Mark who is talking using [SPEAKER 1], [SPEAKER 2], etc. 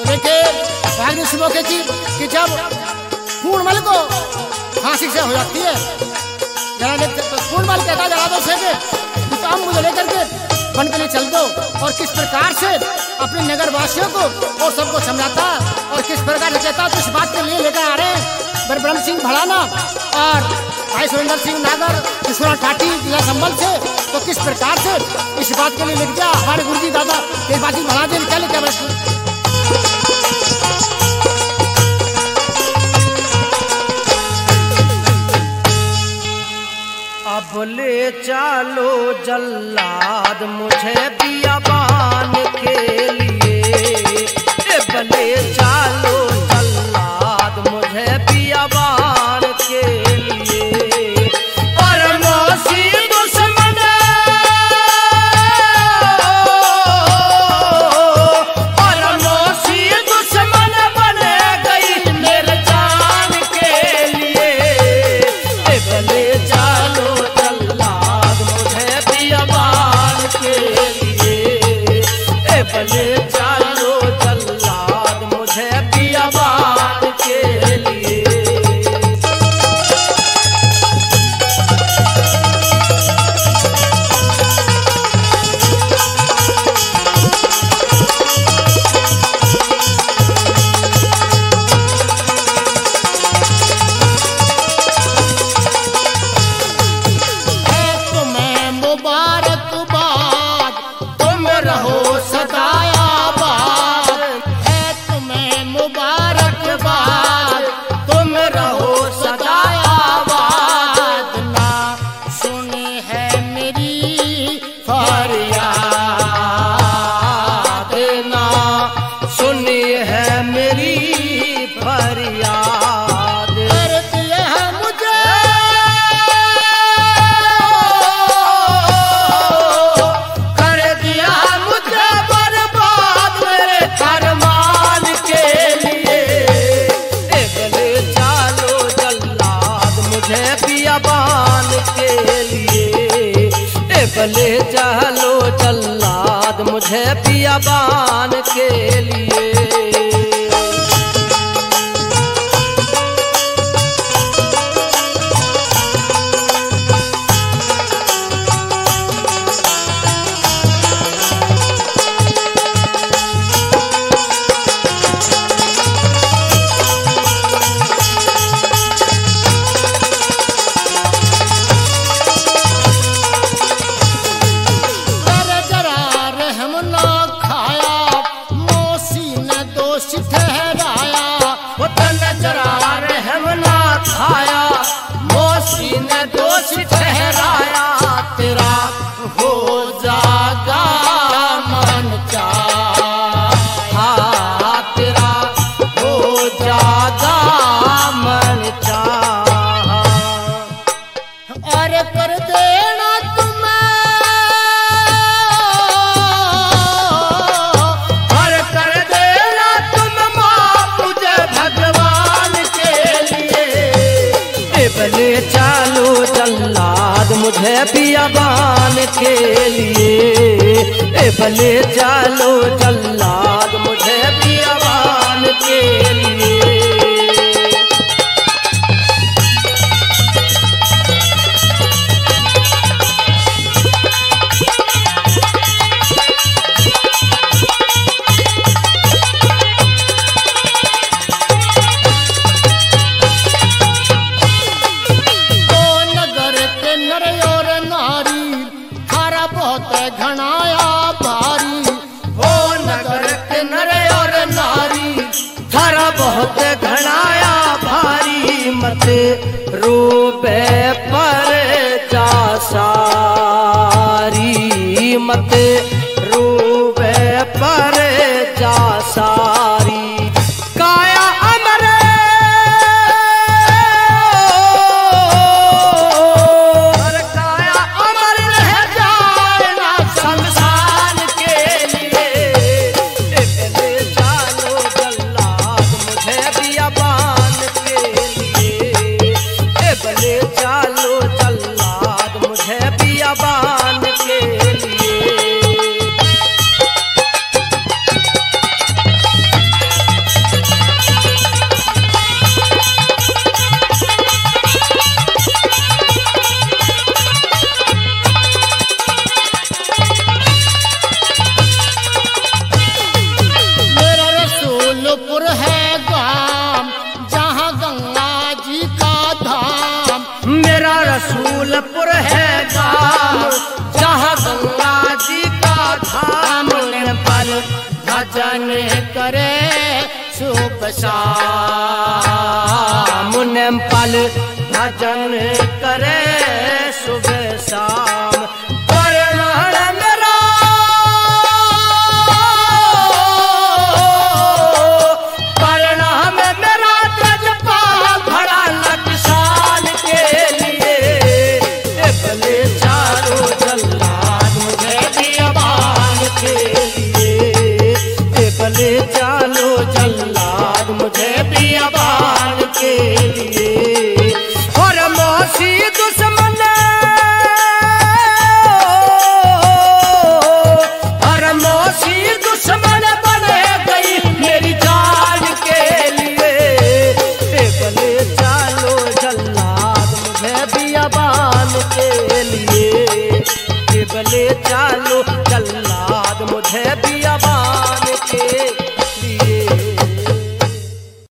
[SPEAKER 1] देखे भाग्य इस मौके की कि जब पूर्णमल को फांसी से हो जाती है, पूर्णमल कहता जला दो सेके, तो हम मुझे लेकर के वन के लिए चल दो। और किस प्रकार से अपने नगर वासियों को और सबको समझाता और किस प्रकार से कहता तो इस बात के लिए लेकर आ रहे हैं ब्रह्म सिंह भड़ाना और भाई सुरेंद्र सिंह नागर किशोर ठाटी जिला संबल से। तो किस प्रकार से इस बात के लिए लिख दिया हमारे गुरु जी दादा तेजपाल भड़ा दे क्या लिखा बस।
[SPEAKER 2] अब ले चालो जल्लाद मुझे बियाबान के लिए, भले चालो जल्लाद मुझे बियाबान के लिए। और मौसी दुश्मन और मौसी दुश्मन बन गई मेरे जान के लिए, भले चालो जल्लाद मुझे बियाबान के लिए, भले चालो जल्लाद मुझे बियाबान के लिए।
[SPEAKER 1] तुम्हें मुबारकबाद तुम रहो सदा आबाद, है तुम्हें मुबारकबाद तुम रहो सदा आबाद। ना सुनी है मेरी फरियाद,
[SPEAKER 2] ना सुनी है मेरी फरियाद।
[SPEAKER 1] करती है मुझे
[SPEAKER 2] कर दिया मुझे बर्बाद मेरे फरमान के लिए, भले चालो जल्लाद मुझे बियाबान के लिए, भले चालो जल्लाद मुझे बियाबान के लिए।
[SPEAKER 1] कर जरा रहम ना खाया मौसी ने दोष ठहराया।
[SPEAKER 2] वतन जरा रहम ना खाया मौसी ने दोष ठहराया, तेरा
[SPEAKER 1] हो जागा मन चाहा,
[SPEAKER 2] तेरा हो जागा मन चाहा।
[SPEAKER 1] और कर देना तुम्हें
[SPEAKER 2] और कर देना तुम माफ मुझे भगवान के लिए, भले चालो जल्लाद मुझे बियाबान के लिए, भले चालो जल्लाद मुझे बियाबान के लिए।
[SPEAKER 1] ओ नगर के नर और नारी थारा बहुत घनाया भारी।
[SPEAKER 2] ओ नगर के नर और नारी थारा बहुत घनाया भारी, मत रोबे पर जा सारी, मत रोबे पर जा सारी। काया अमर और काया अमर रह जाए ना शमशान के लिए, भले चालो जल्लाद मुझे बियाबान के लिए, भले चालो जल्लाद मुझे बियाबान के लिए। भजन करे सुबह शाम मुनिमपल भजन करे सुबह शाम परिणाम मेरा परिणाम मेरा तेजपाल भरा नक्सान के लिए भले चारों जल्लाद मुझे बियाबान के लिए भले चालो जल्लाद मुझे बियाबान के लिए और मौसी दुश्मन और मौसी दुश्मन बने गई मेरी जान के लिए भले चालो जल्लाद मुझे बियाबान के लिए भले चालो